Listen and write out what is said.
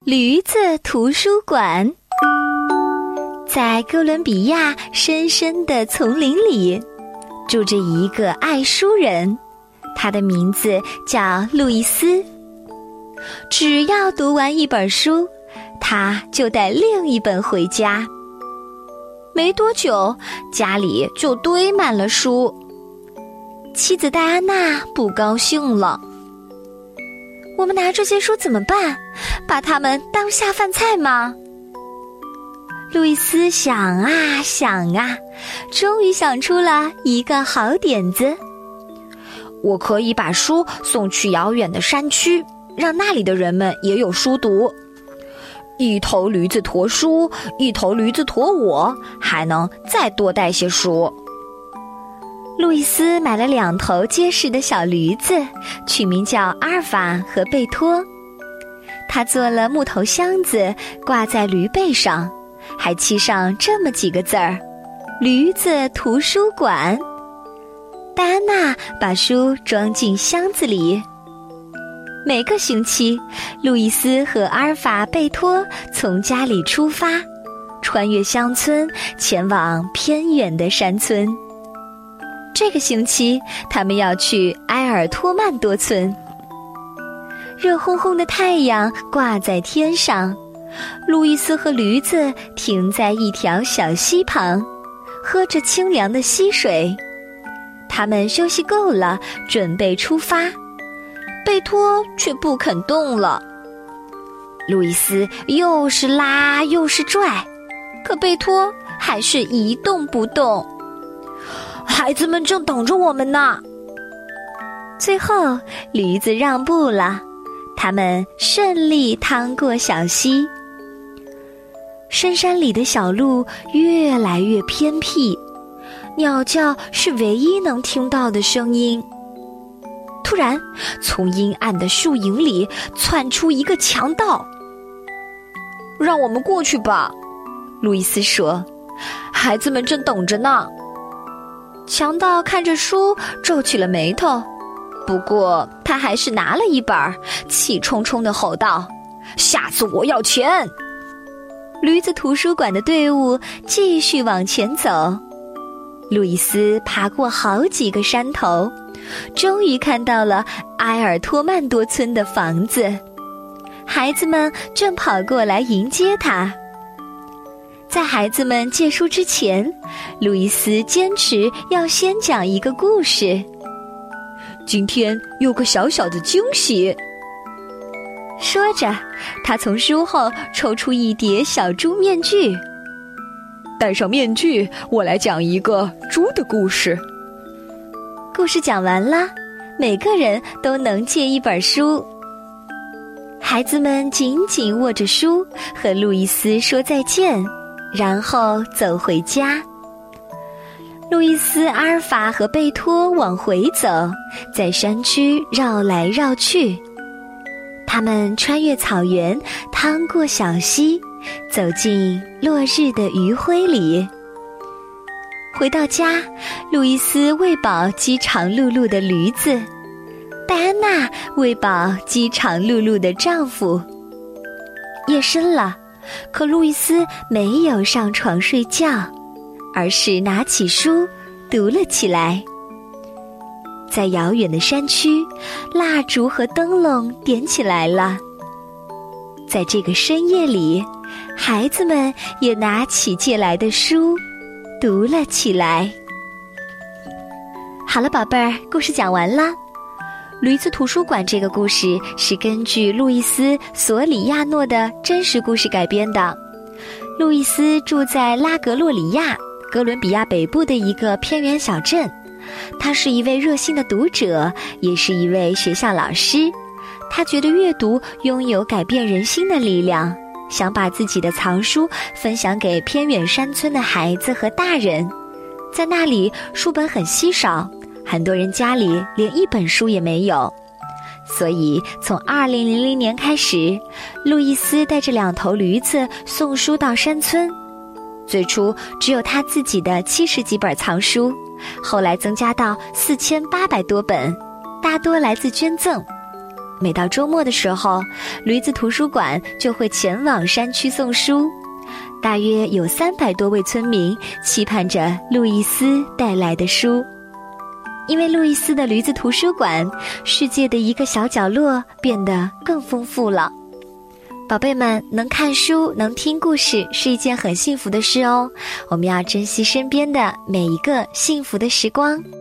驴子图书馆。在哥伦比亚深深的丛林里，住着一个爱书人，他的名字叫路易斯。只要读完一本书，他就带另一本回家。没多久，家里就堆满了书。妻子戴安娜不高兴了。我们拿这些书怎么办？把它们当下饭菜吗？路易斯想啊想啊，终于想出了一个好点子。我可以把书送去遥远的山区，让那里的人们也有书读。一头驴子驮书，一头驴子驮我，还能再多带些书。路易斯买了2头结实的小驴子，取名叫阿尔法和贝托。他做了木头箱子，挂在驴背上，还漆上这么几个字儿：驴子图书馆。戴安娜把书装进箱子里。每个星期，路易斯和阿尔法贝托从家里出发，穿越乡村，前往偏远的山村。这个星期，他们要去埃尔托曼多村。热烘烘的太阳挂在天上，路易斯和驴子停在一条小溪旁，喝着清凉的溪水。他们休息够了，准备出发。贝托却不肯动了。路易斯又是拉又是拽，可贝托还是一动不动。孩子们正等着我们呢。最后，驴子让步了，他们顺利趟过小溪。深山里的小路越来越偏僻，鸟叫是唯一能听到的声音。突然，从阴暗的树影里窜出一个强盗。让我们过去吧，路易斯说，孩子们正等着呢。强盗看着书皱起了眉头，不过他还是拿了一本，气冲冲地吼道：下次我要钱。驴子图书馆的队伍继续往前走。路易斯爬过好几个山头，终于看到了埃尔托曼多村的房子。孩子们正跑过来迎接他。在孩子们借书之前，路易斯坚持要先讲一个故事。今天有个小小的惊喜。说着，他从书后抽出一叠小猪面具。戴上面具，我来讲一个猪的故事。故事讲完了，每个人都能借一本书。孩子们紧紧握着书，和路易斯说再见，然后走回家。路易斯、阿尔法和贝托往回走，在山区绕来绕去。他们穿越草原，趟过小溪，走进落日的余晖里。回到家，路易斯喂饱饥肠辘辘的驴子，戴安娜喂饱饥肠辘辘的丈夫。夜深了，可路易斯没有上床睡觉，而是拿起书读了起来。在遥远的山区，蜡烛和灯笼点起来了。在这个深夜里，孩子们也拿起借来的书读了起来。好了，宝贝儿，故事讲完了。驴子图书馆这个故事是根据路易斯·索里亚诺的真实故事改编的。路易斯住在拉格洛里亚，哥伦比亚北部的一个偏远小镇。他是一位热心的读者，也是一位学校老师。他觉得阅读拥有改变人心的力量，想把自己的藏书分享给偏远山村的孩子和大人。在那里，书本很稀少，很多人家里连一本书也没有。所以从2000年开始，路易斯带着2头驴子送书到山村。最初只有他自己的70几本藏书，后来增加到4800多本，大多来自捐赠。 每到周末的时候，驴子图书馆就会前往山区送书。大约有300多位村民期盼着路易斯带来的书。因为路易斯的驴子图书馆，世界的一个小角落变得更丰富了。宝贝们，能看书，能听故事是一件很幸福的事哦。我们要珍惜身边的每一个幸福的时光。